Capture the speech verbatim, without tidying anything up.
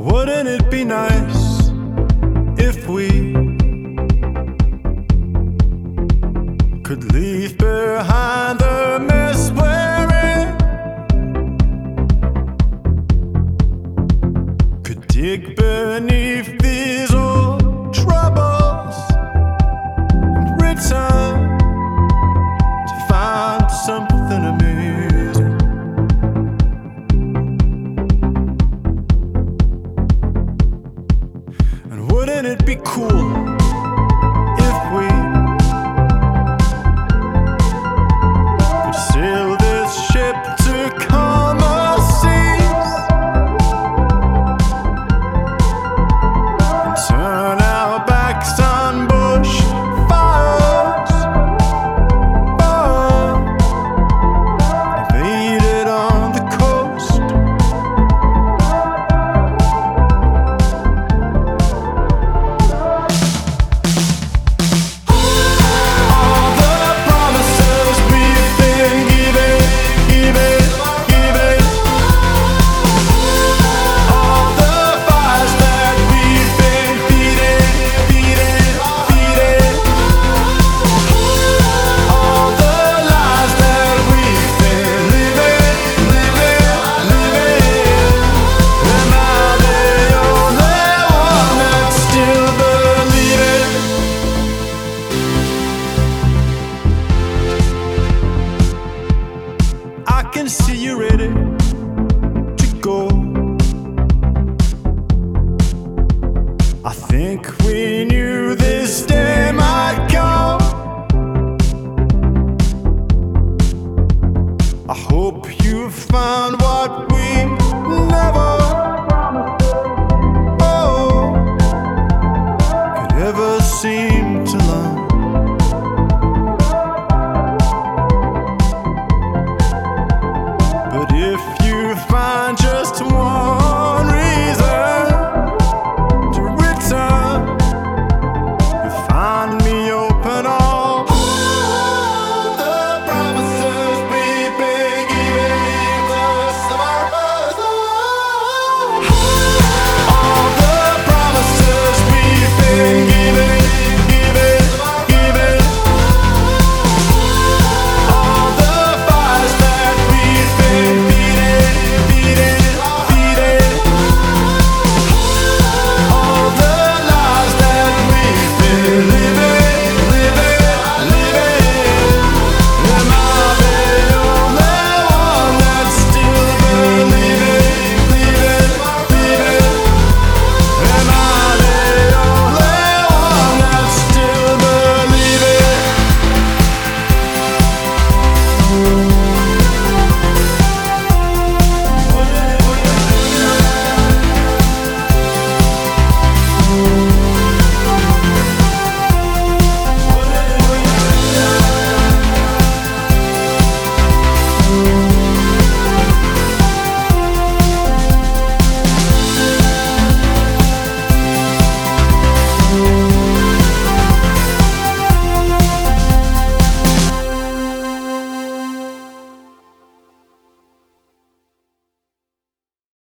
Wouldn't it be nice if we could leave behind the mess we're in? Could dig beneath these old troubles and return to find something amazing. And wouldn't it be cool if we could sail this ship to calmer seas and turn our backs on bush fires, burn, evaded on the coast? I can see you ready to go. I think we